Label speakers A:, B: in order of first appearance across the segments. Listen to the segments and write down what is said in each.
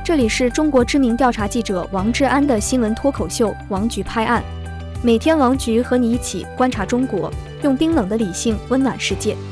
A: 这里是中国知名调查记者王志安的新闻脱口秀《王局拍案》，每天王局和你一起观察中国，用冰冷的理性温暖世界。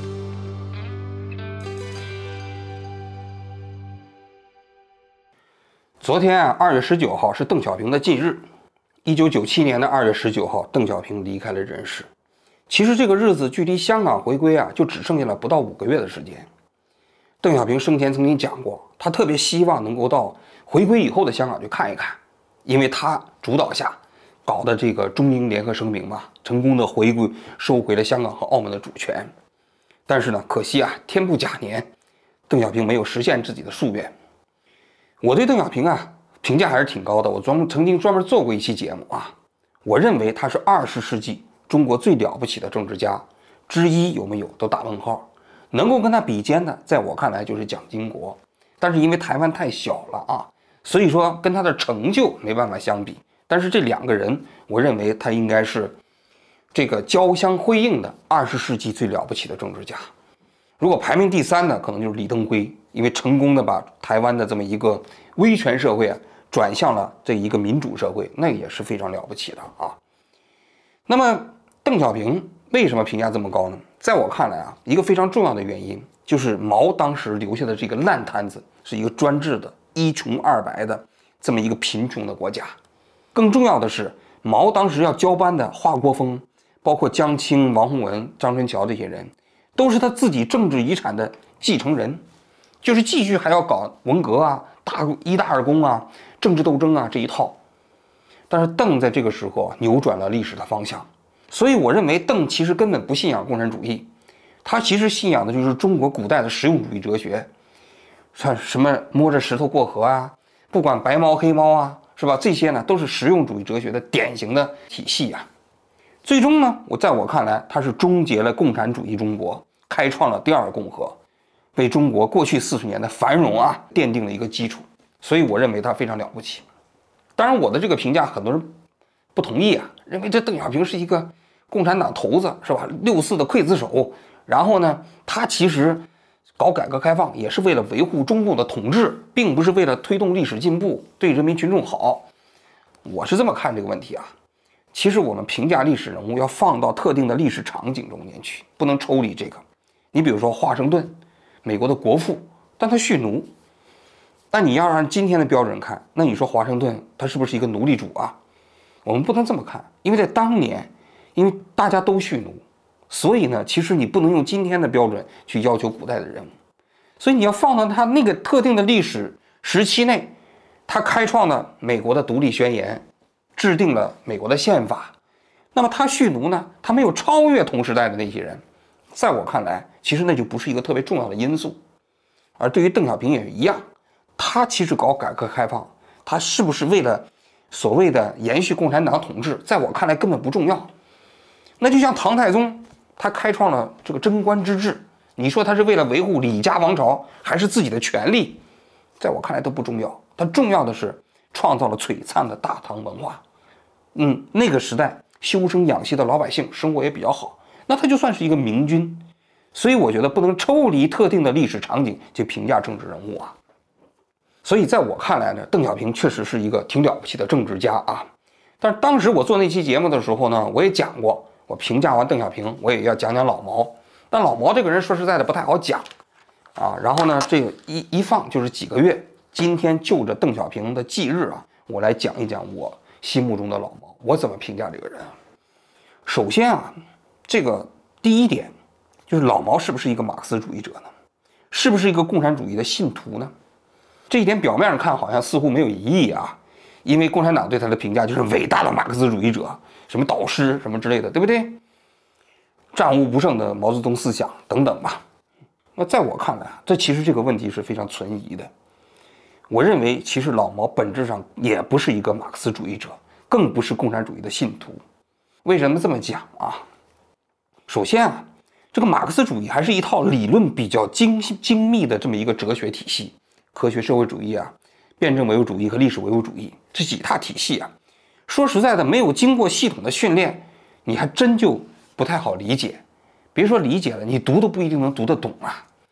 B: 昨天2月19号是邓小平的忌日。1997年的2月19号，邓小平离开了人世。其实这个日子距离香港回归就只剩下了不到5个月的时间。邓小平生前曾经讲过，他特别希望能够到回归以后的香港去看一看，因为他主导下搞的这个中英联合声明嘛，成功的回归收回了香港和澳门的主权。但是呢，可惜天不假年，邓小平没有实现自己的夙愿。我对邓小平评价还是挺高的，我曾经专门做过一期节目我认为他是20世纪中国最了不起的政治家之一，有没有都打问号。能够跟他比肩的，在我看来就是蒋经国，但是因为台湾太小了所以说跟他的成就没办法相比。但是这2个人，我认为他应该是这个交相辉映的20世纪最了不起的政治家。如果排名第3的，可能就是李登辉，因为成功的把台湾的这么一个威权社会转向了这一个民主社会，那也是非常了不起的那么邓小平为什么评价这么高呢？在我看来一个非常重要的原因就是毛当时留下的这个烂摊子，是一个专制的一穷二白的这么一个贫穷的国家。更重要的是，毛当时要交班的华国锋，包括江青、王洪文、张春桥这些人，都是他自己政治遗产的继承人，就是继续还要搞文革一大二公政治斗争这一套。但是邓在这个时候扭转了历史的方向，所以我认为邓其实根本不信仰共产主义，他其实信仰的就是中国古代的实用主义哲学，像什么摸着石头过河不管白猫黑猫是吧？这些呢都是实用主义哲学的典型的体系最终呢，在我看来，他是终结了共产主义中国，开创了第2共和，为中国过去40年的繁荣奠定了一个基础。所以我认为他非常了不起。当然我的这个评价很多人不同意认为这邓小平是一个共产党头子是吧？64的刽子手，然后呢他其实搞改革开放也是为了维护中共的统治，并不是为了推动历史进步，对人民群众好。我是这么看这个问题其实我们评价历史人物要放到特定的历史场景中间去，不能抽离这个。你比如说华盛顿，美国的国父，但他蓄奴。但你要按今天的标准看，那你说华盛顿他是不是一个奴隶主我们不能这么看，因为在当年，因为大家都蓄奴，所以呢，其实你不能用今天的标准去要求古代的人物。所以你要放到他那个特定的历史时期内，他开创了美国的独立宣言，制定了美国的宪法。那么他蓄奴呢，他没有超越同时代的那些人，在我看来，其实那就不是一个特别重要的因素。而对于邓小平也是一样，他其实搞改革开放，他是不是为了所谓的延续共产党统治，在我看来根本不重要。那就像唐太宗，他开创了这个贞观之治，你说他是为了维护李家王朝，还是自己的权利，在我看来都不重要。他重要的是创造了璀璨的大唐文化。那个时代修身养息的老百姓生活也比较好，那他就算是一个明君。所以我觉得不能抽离特定的历史场景去评价政治人物所以在我看来呢，邓小平确实是一个挺了不起的政治家但是当时我做那期节目的时候呢，我也讲过，我评价完邓小平，我也要讲讲老毛。但老毛这个人说实在的不太好讲然后呢，这个一放就是几个月。今天就着邓小平的忌日我来讲一讲我心目中的老毛，我怎么评价这个人首先这个第一点就是老毛是不是一个马克思主义者呢？是不是一个共产主义的信徒呢？这一点表面上看好像似乎没有疑义因为共产党对他的评价就是伟大的马克思主义者，什么导师什么之类的，对不对？战无不胜的毛泽东思想等等吧。那在我看来这个问题是非常存疑的。我认为其实老毛本质上也不是一个马克思主义者，更不是共产主义的信徒。为什么这么讲首先这个马克思主义还是一套理论比较精密的这么一个哲学体系，科学社会主义辩证唯物主义和历史唯物主义这几大体系说实在的，没有经过系统的训练，你还真就不太好理解。别说理解了，你读都不一定能读得懂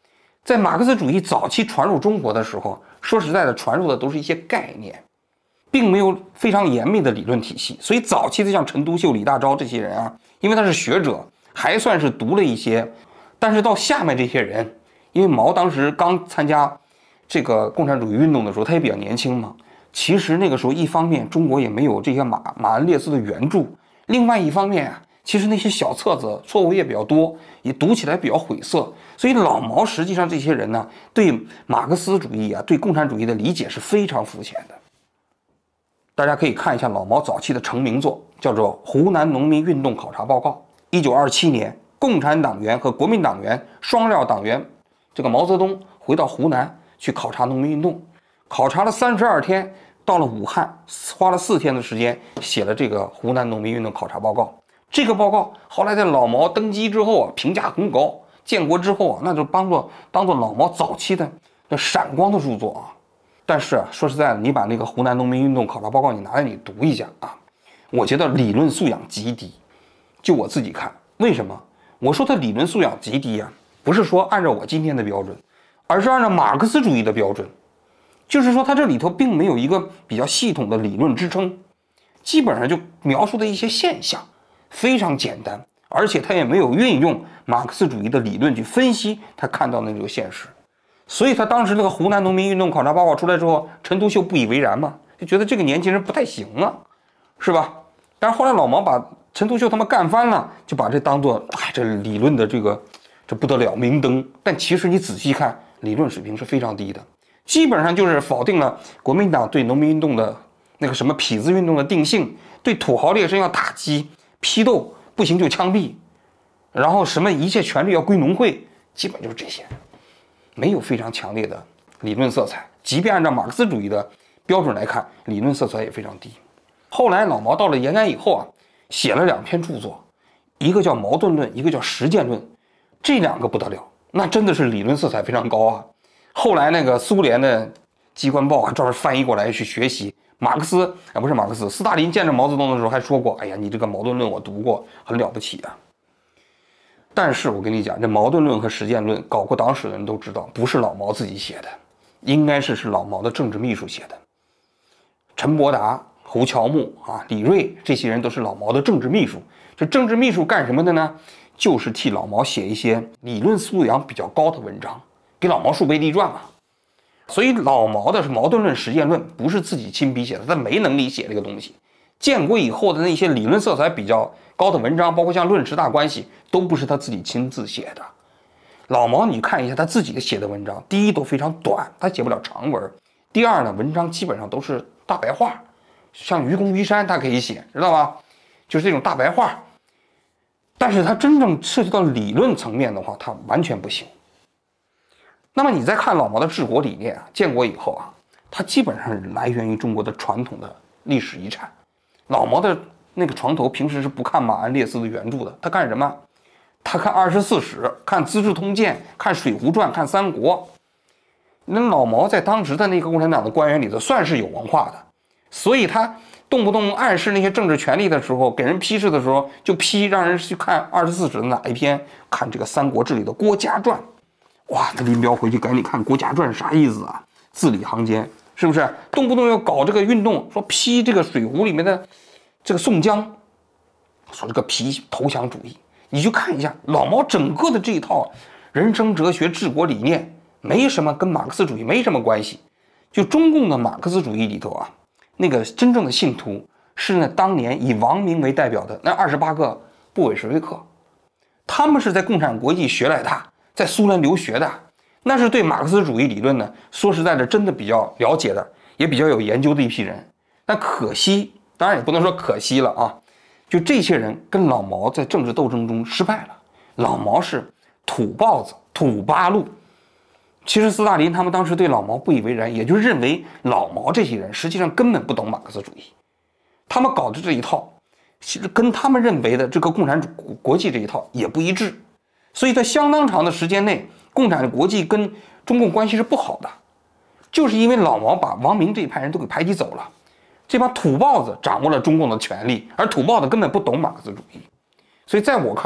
B: 在马克思主义早期传入中国的时候，说实在的，传入的都是一些概念，并没有非常严密的理论体系。所以早期的像陈独秀、李大钊这些人啊，因为他是学者，还算是读了一些。但是到下面这些人，因为毛当时刚参加这个共产主义运动的时候，他也比较年轻嘛。其实那个时候，一方面中国也没有这些马恩列斯的原著，另外一方面啊，其实那些小册子错误也比较多，也读起来比较晦涩。所以老毛实际上这些人呢，对马克思主义啊，对共产主义的理解是非常肤浅的。大家可以看一下老毛早期的成名作，叫做《湖南农民运动考察报告》。1927年，共产党员和国民党员双料党员，这个毛泽东回到湖南去考察农民运动，考察了32天，到了武汉，花了4天的时间写了这个湖南农民运动考察报告。这个报告后来在老毛登基之后啊，评价很高。建国之后啊，那就当做老毛早期的闪光的著作啊。但是啊，说实在的，你把那个湖南农民运动考察报告你拿来你读一下啊，我觉得理论素养极低。就我自己看，为什么？我说他理论素养极低啊，不是说按照我今天的标准，而是按照马克思主义的标准。就是说，他这里头并没有一个比较系统的理论支撑，基本上就描述的一些现象，非常简单。而且他也没有运用马克思主义的理论去分析他看到的那个现实，所以他当时那个湖南农民运动考察报告出来之后，陈独秀不以为然嘛，就觉得这个年轻人不太行啊，是吧？但是后来老毛把陈独秀他们干翻了，就把这当做这理论的这不得了明灯。但其实你仔细看，理论水平是非常低的，基本上就是否定了国民党对农民运动的那个什么痞子运动的定性，对土豪劣绅要打击批斗。不行就枪毙，然后什么一切权利要归农会，基本就是这些，没有非常强烈的理论色彩。即便按照马克思主义的标准来看，理论色彩也非常低。后来老毛到了延安以后啊，写了2篇著作，一个叫《矛盾论》，一个叫《实践论》，这2个不得了，那真的是理论色彩非常高啊。后来那个苏联的机关报啊，专门翻译过来去学习。不是马克思，斯大林见着毛泽东的时候还说过：“哎呀，你这个矛盾论我读过，很了不起啊。”但是我跟你讲，这矛盾论和实践论，搞过党史的人都知道，不是老毛自己写的，应该是老毛的政治秘书写的。陈伯达、胡乔木啊、李锐这些人都是老毛的政治秘书。这政治秘书干什么的呢？就是替老毛写一些理论素养比较高的文章，给老毛树碑立传嘛。所以老毛的矛盾论、实践论不是自己亲笔写的，他没能力写这个东西。建国以后的那些理论色彩比较高的文章，包括像《论十大关系》，都不是他自己亲自写的。老毛你看一下他自己写的文章，第一都非常短，他写不了长文；第二呢，文章基本上都是大白话，像愚公移山他可以写，知道吧？就是这种大白话。但是他真正涉及到理论层面的话，他完全不行。那么你再看老毛的治国理念啊，建国以后啊，它基本上是来源于中国的传统的历史遗产。老毛的那个床头平时是不看马恩列斯的原著的，他看什么？他看24史，看《资治通鉴》，看《水浒传》，看《三国》。那老毛在当时的那个共产党的官员里头算是有文化的，所以他动不动暗示那些政治权力的时候，给人批示的时候就批让人去看24史的哪一篇，看这个《三国志》里的郭嘉传。哇，那林彪回去赶紧看《郭嘉传》啥意思啊？字里行间是不是？动不动要搞这个运动，说批这个《水浒》里面的这个宋江，说这个批投降主义。你去看一下老毛整个的这一套人生哲学、治国理念，没什么跟马克思主义没什么关系。就中共的马克思主义里头啊，那个真正的信徒是那当年以王明为代表的那28个布韦什维克，他们是在共产国际学来的。在苏联留学的，那是对马克思主义理论呢，说实在的，真的比较了解的，也比较有研究的一批人。但可惜，当然也不能说可惜了啊，就这些人跟老毛在政治斗争中失败了。老毛是土包子、土八路。其实斯大林他们当时对老毛不以为然，也就认为老毛这些人实际上根本不懂马克思主义，他们搞的这一套，其实跟他们认为的这个共产国际这一套也不一致。所以在相当长的时间内，共产国际跟中共关系是不好的，就是因为老毛把王明这一派人都给排挤走了，这帮土包子掌握了中共的权力，而土包子根本不懂马克思主义。所以在我看来，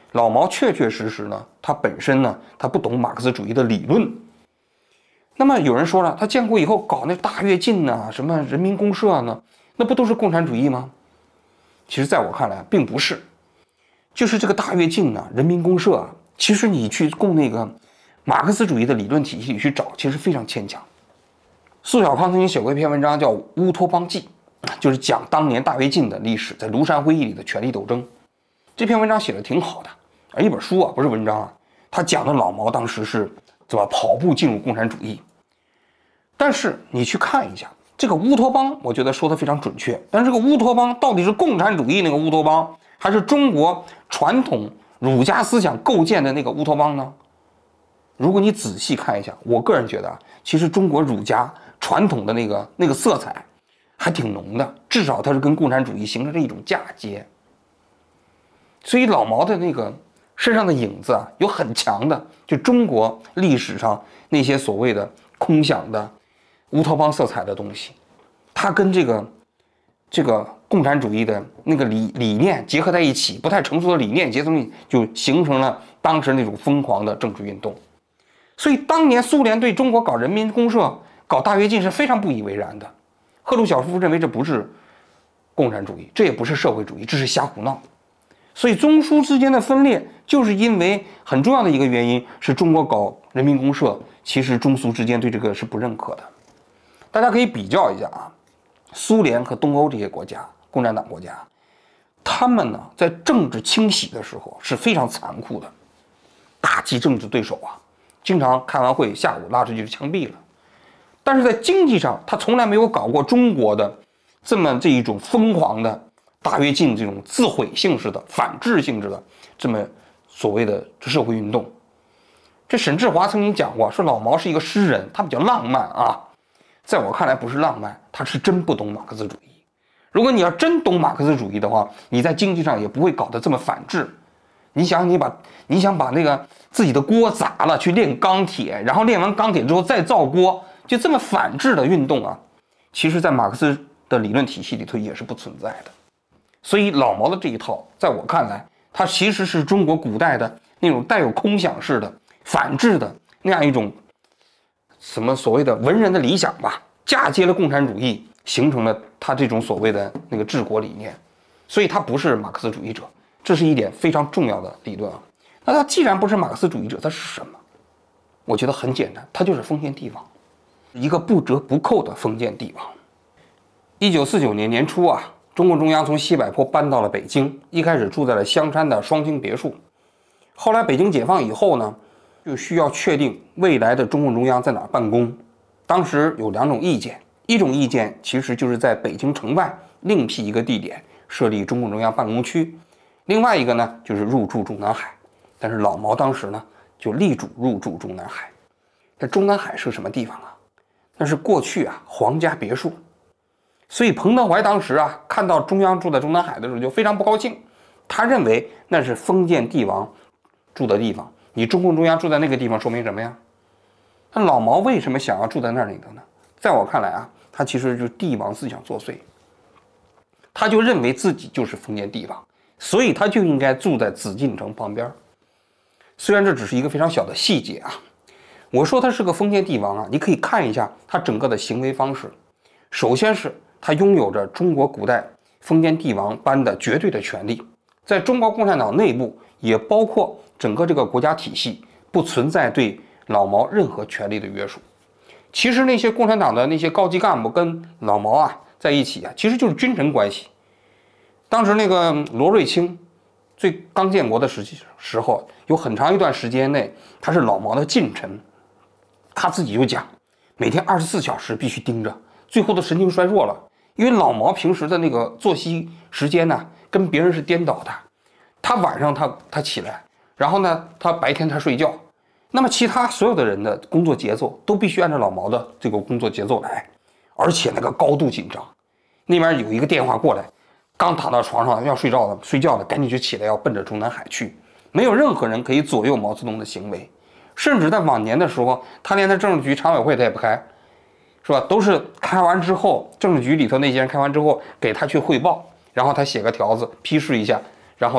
B: 老毛确确实实呢，他本身呢，他不懂马克思主义的理论。那么有人说了，他建国以后搞那大跃进呐，什么人民公社呢，那不都是共产主义吗？其实在我看来，并不是。就是这个大跃进呢，人民公社啊，其实你去供那个马克思主义的理论体系里去找，其实非常牵强。苏小康曾经写过一篇文章叫《乌托邦记》，就是讲当年大跃进的历史，在庐山会议里的权力斗争。这篇文章写的挺好的，而一本书啊，不是文章啊。他讲的老毛当时是怎么跑步进入共产主义。但是你去看一下这个乌托邦，我觉得说的非常准确。但是这个乌托邦到底是共产主义那个乌托邦，还是中国传统儒家思想构建的那个乌托邦呢？如果你仔细看一下，我个人觉得啊，其实中国儒家传统的那个色彩还挺浓的，至少它是跟共产主义形成了一种嫁接。所以老毛的那个身上的影子啊，有很强的就中国历史上那些所谓的空想的乌托邦色彩的东西，它跟这个共产主义的那个理念结合在一起，不太成熟的理念结合在一起，就形成了当时那种疯狂的政治运动。所以当年苏联对中国搞人民公社、搞大跃进是非常不以为然的。赫鲁晓夫认为这不是共产主义，这也不是社会主义，这是瞎胡闹。所以中苏之间的分裂，就是因为很重要的一个原因是中国搞人民公社，其实中苏之间对这个是不认可的。大家可以比较一下啊，苏联和东欧这些国家，共产党国家，他们呢在政治清洗的时候是非常残酷的，打击政治对手啊，经常开完会下午拉出去就枪毙了。但是在经济上，他从来没有搞过中国的这一种疯狂的大跃进，这种自毁性质的反制性质的这么所谓的社会运动。这沈志华曾经讲过，说老毛是一个诗人，他比较浪漫啊。在我看来不是浪漫，他是真不懂马克思主义。如果你要真懂马克思主义的话，你在经济上也不会搞得这么反制。你想把那个自己的锅砸了去炼钢铁，然后炼完钢铁之后再造锅，就这么反制的运动啊，其实在马克思的理论体系里头也是不存在的。所以老毛的这一套，在我看来，它其实是中国古代的那种带有空想式的反制的那样一种什么所谓的文人的理想吧，嫁接了共产主义，形成了他这种所谓的那个治国理念。所以他不是马克思主义者，这是一点非常重要的理论啊。那他既然不是马克思主义者，他是什么？我觉得很简单，他就是封建帝王，一个不折不扣的封建帝王。1949年年初啊，中共中央从西柏坡搬到了北京，一开始住在了香山的双星别墅。后来北京解放以后呢，就需要确定未来的中共中央在哪儿办公。当时有两种意见，一种意见其实就是在北京城外另辟一个地点设立中共中央办公区，另外一个呢就是入驻中南海。但是老毛当时呢就力主入驻中南海。这中南海是什么地方啊？那是过去啊皇家别墅。所以彭德怀当时啊看到中央住在中南海的时候就非常不高兴，他认为那是封建帝王住的地方，你中共中央住在那个地方说明什么呀？那老毛为什么想要住在那里头呢？在我看来啊，他其实就是帝王思想作祟，他就认为自己就是封建帝王，所以他就应该住在紫禁城旁边。虽然这只是一个非常小的细节啊，我说他是个封建帝王啊，你可以看一下他整个的行为方式。首先是他拥有着中国古代封建帝王般的绝对的权利，在中国共产党内部，也包括整个这个国家体系，不存在对老毛任何权力的约束。其实那些共产党的那些高级干部跟老毛啊在一起啊，其实就是君臣关系。当时那个罗瑞卿刚建国的时候，有很长一段时间内，他是老毛的近臣。他自己就讲，每天24小时必须盯着，最后都神经衰弱了。因为老毛平时的那个作息时间呢，跟别人是颠倒的。他晚上他起来，然后呢，他白天他睡觉。那么其他所有的人的工作节奏都必须按照老毛的这个工作节奏来，而且那个高度紧张。那边有一个电话过来，刚躺到床上要睡觉的，赶紧就起来要奔着中南海去。没有任何人可以左右毛泽东的行为，甚至在晚年的时候，他连他政治局常委会他也不开，是吧？都是开完之后，政治局里头那些人开完之后给他去汇报，然后他写个条子批示一下，然后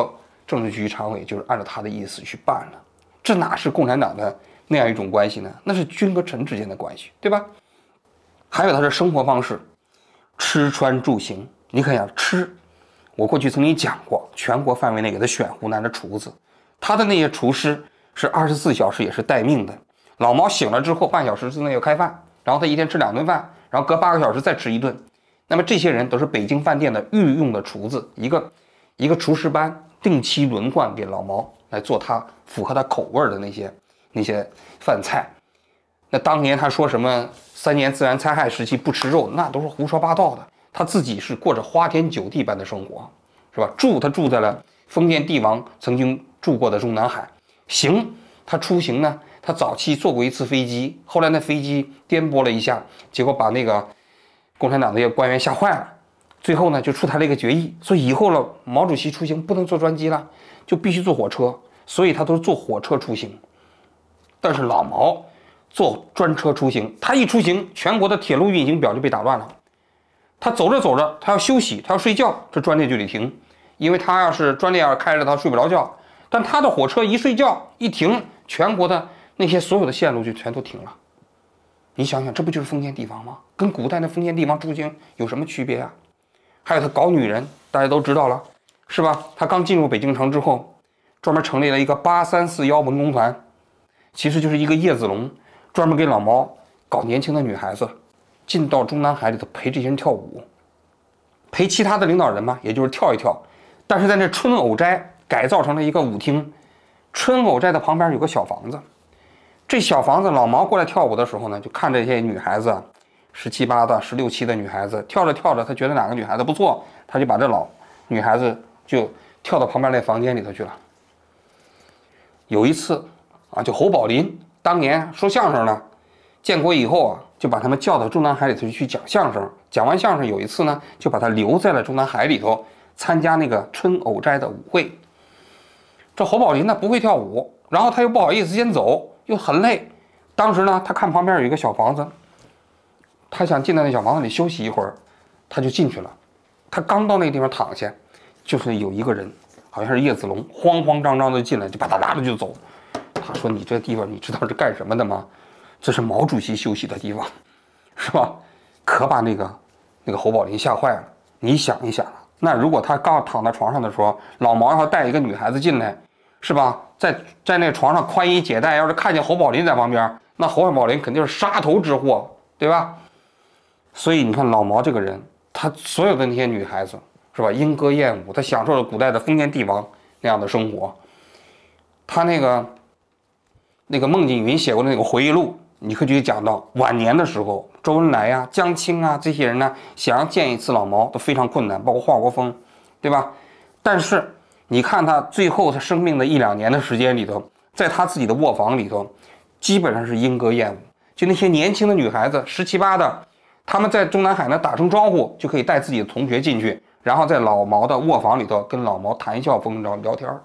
B: 政治局常委就是按照他的意思去办了，这哪是共产党的那样一种关系呢？那是君和臣之间的关系，对吧？还有他的生活方式，吃穿住行。你可想吃，我过去曾经讲过，全国范围内给他选湖南的厨子，他的那些厨师是24小时也是待命的。老毛醒了之后，半小时之内要开饭，然后他一天吃2顿饭，然后隔8个小时再吃1顿。那么这些人都是北京饭店的御用的厨子，一个厨师班定期轮换给老毛来做他符合他口味的那些饭菜。那当年他说什么3年自然灾害时期不吃肉，那都是胡说八道的。他自己是过着花天酒地般的生活，是吧？他住在了封建帝王曾经住过的中南海。行，他出行呢，他早期坐过一次飞机，后来那飞机颠簸了一下，结果把那个共产党那些官员吓坏了。最后呢，就出台了一个决议，说以后了，毛主席出行不能坐专机了，就必须坐火车，所以他都是坐火车出行。但是老毛坐专车出行，他一出行，全国的铁路运行表就被打乱了。他走着走着，他要休息，他要睡觉，这专列就得停，因为他要是专列要开着，他睡不着觉。但他的火车一睡觉一停，全国的那些所有的线路就全都停了。你想想，这不就是封建帝王吗？跟古代的封建帝王出行有什么区别啊？还有他搞女人，大家都知道了，是吧？他刚进入北京城之后，专门成立了一个8341文工团，其实就是一个叶子龙，专门给老毛搞年轻的女孩子，进到中南海里头陪这些人跳舞，陪其他的领导人嘛，也就是跳一跳。但是在那春藕斋改造成了一个舞厅，春藕斋的旁边有个小房子，这小房子老毛过来跳舞的时候呢，就看这些女孩子，17、8的、16、7的女孩子跳着跳着，他觉得哪个女孩子不错，他就把这老女孩子就跳到旁边那房间里头去了。有一次啊，就侯宝林当年说相声呢，建国以后啊，就把他们叫到中南海里头去讲相声。讲完相声，有一次呢，就把他留在了中南海里头参加那个春藕斋的舞会。这侯宝林呢不会跳舞，然后他又不好意思先走，又很累。当时呢，他看旁边有一个小房子，他想进到那小房子里休息一会儿，他就进去了。他刚到那个地方躺下，就是有一个人，好像是叶子龙，慌慌张张的进来，就把他拉着就走。他说：“你这地方你知道是干什么的吗？这是毛主席休息的地方，是吧？”可把那个侯宝林吓坏了。你想一想，那如果他刚躺在床上的时候，老毛要带一个女孩子进来，是吧？在那床上宽衣解带，要是看见侯宝林在旁边，那侯宝林肯定是杀头之祸，对吧？所以你看老毛这个人，他所有的那些女孩子，是吧？莺歌燕舞，他享受了古代的封建帝王那样的生活。他那个孟景云写过的那个回忆录，你可以去讲到晚年的时候，周恩来呀、江青啊这些人呢，想要见一次老毛都非常困难，包括华国锋，对吧？但是你看他最后他生命的1、2年的时间里头，在他自己的卧房里头，基本上是莺歌燕舞，就那些年轻的女孩子17、8的，他们在中南海呢打声招呼，就可以带自己的同学进去，然后在老毛的卧房里头跟老毛谈笑风生聊天。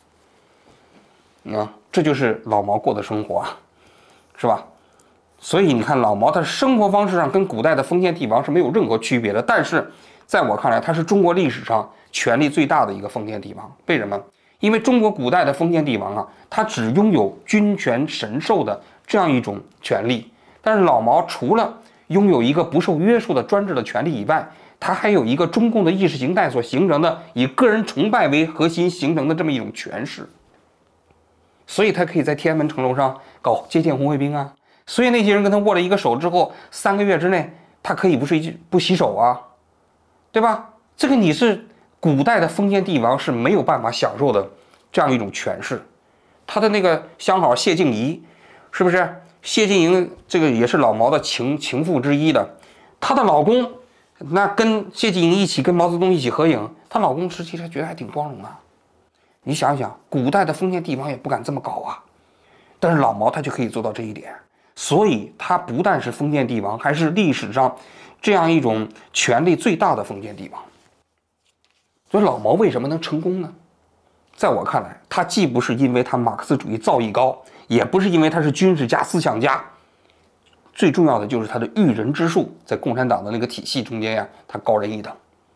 B: 这就是老毛过的生活啊，是吧？所以你看老毛他的生活方式上跟古代的封建帝王是没有任何区别的，但是在我看来他是中国历史上权力最大的一个封建帝王。为什么？因为中国古代的封建帝王啊，他只拥有君权神授的这样一种权利，但是老毛除了拥有一个不受约束的专制的权利以外，他还有一个中共的意识形态所形成的以个人崇拜为核心形成的这么一种权势。所以他可以在天安门城楼上搞接见红卫兵啊，所以那些人跟他握了一个手之后，3个月之内他可以不洗手啊，对吧？这个你是古代的封建帝王是没有办法享受的这样一种权势。他的那个相好谢静怡，是不是？谢静怡这个也是老毛的情妇之一的，她的老公那跟谢静怡一起跟毛泽东一起合影，她老公实际上觉得还挺光荣的。你想想，古代的封建帝王也不敢这么搞啊，但是老毛他就可以做到这一点，所以他不但是封建帝王，还是历史上这样一种权力最大的封建帝王。所以老毛为什么能成功呢？在我看来，他既不是因为他马克思主义造诣高，也不是因为他是军事家、思想家，最重要的就是他的驭人之术，在共产党的那个体系中间呀，他高人一等。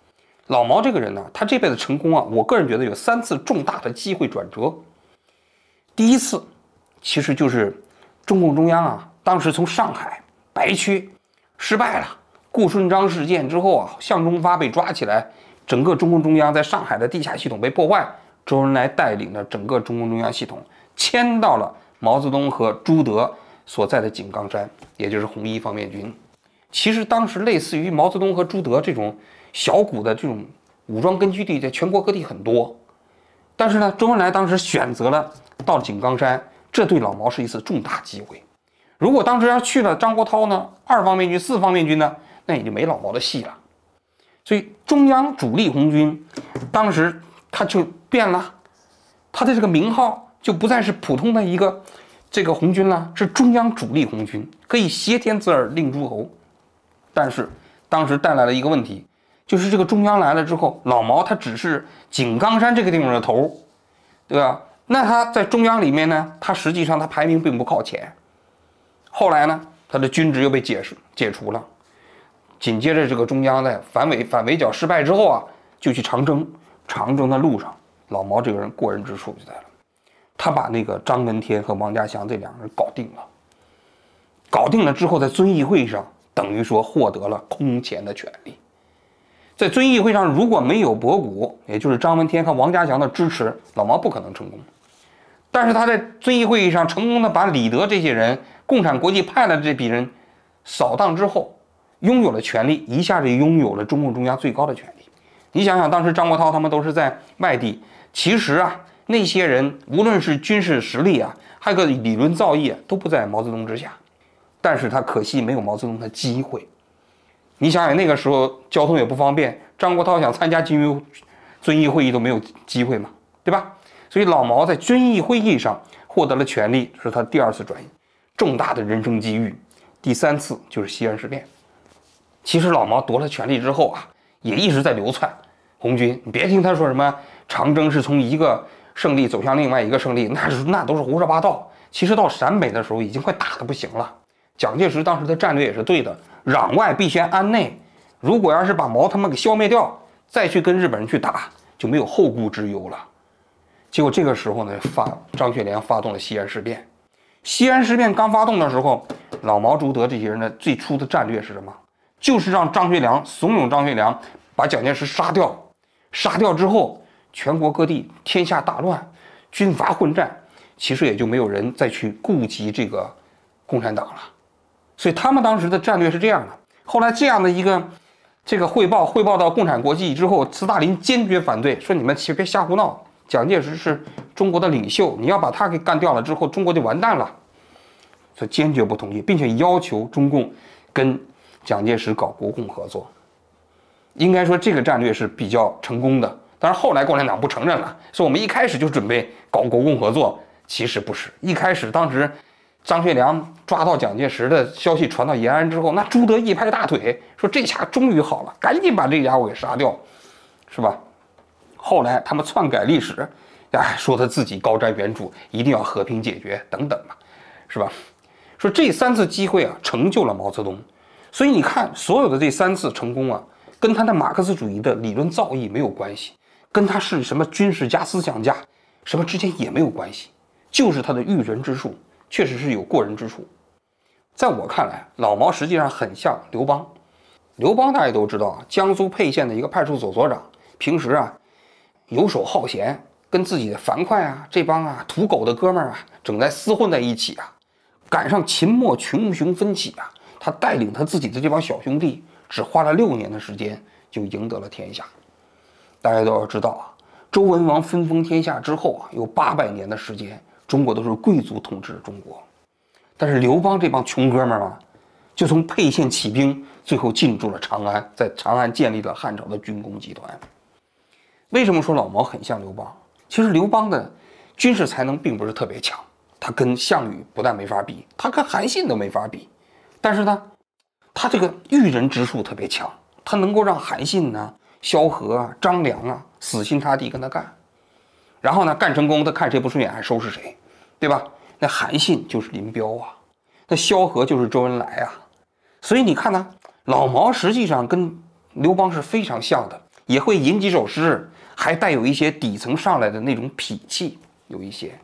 B: 老毛这个人呢，他这辈子成功啊，我个人觉得有3次重大的机会转折。第一次，其实就是中共中央啊，当时从上海白区失败了，顾顺章事件之后啊，向忠发被抓起来，整个中共中央在上海的地下系统被破坏，周恩来带领的整个中共中央系统迁到了毛泽东和朱德所在的井冈山，也就是红一方面军。其实当时类似于毛泽东和朱德这种小股的这种武装根据地在全国各地很多，但是呢，周恩来当时选择了到井冈山，这对老毛是一次重大机会。如果当时要去了张国焘呢，2方面军、4方面军呢，那也就没老毛的戏了。所以中央主力红军当时他就变了，他的这个名号就不再是普通的一个这个红军了，是中央主力红军，可以挟天子而令诸侯。但是当时带来了一个问题，就是这个中央来了之后，老毛他只是井冈山这个地方的头，对吧？那他在中央里面呢，他实际上他排名并不靠前。后来呢，他的军职又被解除了。紧接着这个中央在反围剿失败之后啊，就去长征。长征的路上，老毛这个人过人之处就在了，他把那个张闻天和王家祥这2个人搞定了。搞定了之后，在遵义会上等于说获得了空前的权力。在遵义会上，如果没有博古，也就是张闻天和王家祥的支持，老毛不可能成功。但是他在遵义会议上成功的把李德这些人，共产国际派来的这批人扫荡之后，拥有了权力，一下子拥有了中共中央最高的权力。你想想，当时张国焘他们都是在外地，其实啊，那些人无论是军事实力啊，还有个理论造诣啊，都不在毛泽东之下。但是他可惜没有毛泽东的机会。你想想那个时候交通也不方便，张国焘想参加遵义会议都没有机会嘛，对吧？所以老毛在遵义会议上获得了权力，是他第2次转移，重大的人生机遇。第3次就是西安事变。其实老毛夺了权力之后啊，也一直在流窜红军。你别听他说什么长征是从一个胜利走向另外一个胜利，那都是胡说八道。其实到陕北的时候已经快打得不行了。蒋介石当时的战略也是对的，攘外必先安内。如果要是把毛他们给消灭掉，再去跟日本人去打，就没有后顾之忧了。结果这个时候呢，张学良发动了西安事变。西安事变刚发动的时候，老毛、朱德这些人的最初的战略是什么？就是让张学良怂恿张学良把蒋介石杀掉。杀掉之后，全国各地天下大乱，军阀混战，其实也就没有人再去顾及这个共产党了。所以他们当时的战略是这样的。后来这样的一个汇报到共产国际之后，斯大林坚决反对，说你们别瞎胡闹，蒋介石是中国的领袖，你要把他给干掉了之后，中国就完蛋了。所以坚决不同意，并且要求中共跟蒋介石搞国共合作。应该说这个战略是比较成功的，当然后来共产党不承认了，说我们一开始就准备搞国共合作。其实不是，一开始当时张学良抓到蒋介石的消息传到延安之后，那朱德一拍大腿，说这下终于好了，赶紧把这家伙给杀掉，是吧？后来他们篡改历史，说他自己高瞻远瞩，一定要和平解决等等嘛，是吧？说这3次机会啊，成就了毛泽东。所以你看，所有的这3次成功啊，跟他的马克思主义的理论造诣没有关系，跟他是什么军事家、思想家什么之间也没有关系，就是他的驭人之术。确实是有过人之处。在我看来，老毛实际上很像刘邦。刘邦大家都知道啊，江苏沛县的一个派出所所长，平时啊游手好闲，跟自己的樊哙啊这帮啊土狗的哥们儿啊整在厮混在一起啊。赶上秦末群雄奋起啊，他带领他自己的这帮小兄弟，只花了6年的时间就赢得了天下。大家都要知道啊，周文王分封天下之后啊，有800年的时间。中国都是贵族统治中国，但是刘邦这帮穷哥们儿嘛，就从沛县起兵，最后进驻了长安，在长安建立了汉朝的军工集团。为什么说老毛很像刘邦？其实刘邦的军事才能并不是特别强，他跟项羽不但没法比，他跟韩信都没法比。但是呢，他这个驭人之术特别强，他能够让韩信呢、萧何啊、张良啊死心塌地跟他干。然后呢，干成功，他看谁不顺眼还收拾谁，对吧？那韩信就是林彪啊，那萧何就是周恩来啊。所以你看呢，老毛实际上跟刘邦是非常像的， 也会吟几首诗，还带有一些底层上来的那种痞气，有一些。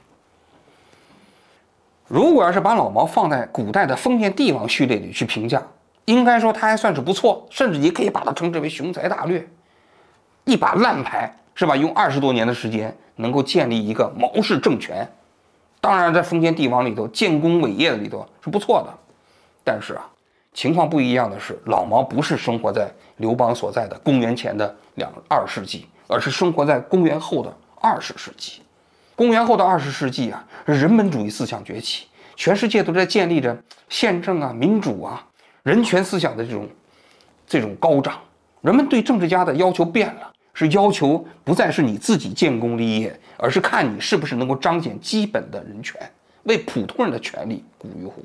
B: 如果要是把老毛放在古代的封建帝王序列里去评价，应该说他还算是不错，甚至也可以把他称之为雄才大略。一把烂牌是吧？用20多年的时间能够建立一个毛氏政权，当然在封建帝王里头建功伟业的里头是不错的。但是啊，情况不一样的是，老毛不是生活在刘邦所在的公元前的2世纪，而是生活在公元后的20世纪。公元后的20世纪啊，人本主义思想崛起，全世界都在建立着宪政啊、民主啊、人权思想的这种高涨。人们对政治家的要求变了，是要求不再是你自己建功立业，而是看你是不是能够彰显基本的人权，为普通人的权利鼓于乎。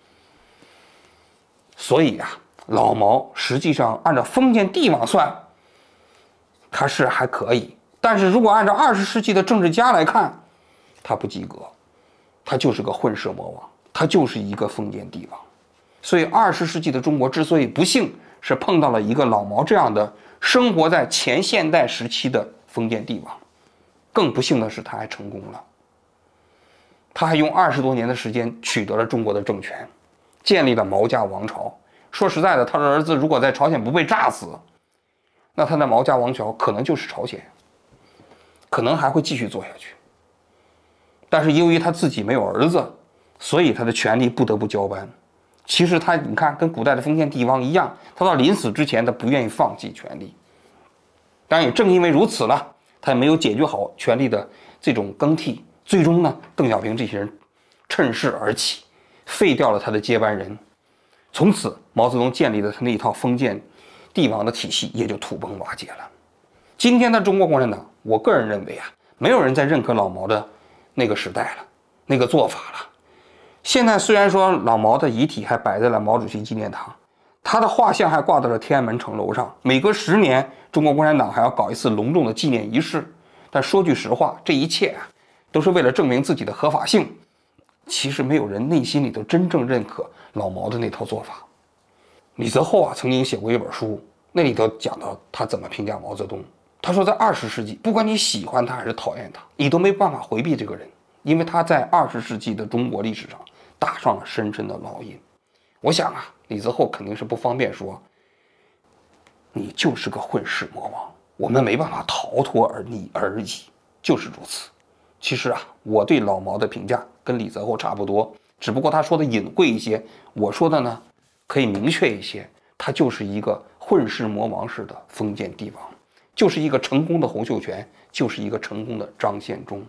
B: 所以啊，老毛实际上按照封建帝王算，他是还可以，但是如果按照20世纪的政治家来看，他不及格，他就是个混世魔王，他就是一个封建帝王。所以20世纪的中国之所以不幸，是碰到了一个老毛这样的生活在前现代时期的封建帝王。更不幸的是，他还成功了，他还用20多年的时间取得了中国的政权，建立了毛家王朝。说实在的，他的儿子如果在朝鲜不被炸死，那他的毛家王朝可能就是朝鲜，可能还会继续做下去。但是由于他自己没有儿子，所以他的权力不得不交班。其实他，你看，跟古代的封建帝王一样，他到临死之前，他不愿意放弃权力。当然，也正因为如此呢，他也没有解决好权力的这种更替。最终呢，邓小平这些人趁势而起，废掉了他的接班人。从此，毛泽东建立的他那一套封建帝王的体系也就土崩瓦解了。今天的中国共产党，我个人认为啊，没有人再认可老毛的那个时代了，那个做法了。现在虽然说老毛的遗体还摆在了毛主席纪念堂，他的画像还挂到了天安门城楼上，每隔10年，中国共产党还要搞一次隆重的纪念仪式。但说句实话，这一切啊，都是为了证明自己的合法性。其实没有人内心里头真正认可老毛的那套做法。李泽厚啊曾经写过一本书，那里头讲到他怎么评价毛泽东。他说，在20世纪，不管你喜欢他还是讨厌他，你都没办法回避这个人，因为他在20世纪的中国历史上打上了深深的烙印。我想啊，李泽厚肯定是不方便说，你就是个混世魔王，我们没办法逃脱你而已，就是如此。其实啊，我对老毛的评价跟李泽厚差不多，只不过他说的隐晦一些，我说的呢可以明确一些。他就是一个混世魔王式的封建帝王，就是一个成功的洪秀全，就是一个成功的张献忠。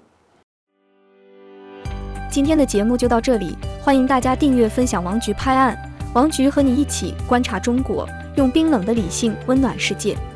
A: 今天的节目就到这里，欢迎大家订阅分享王局拍案，王局和你一起观察中国，用冰冷的理性温暖世界。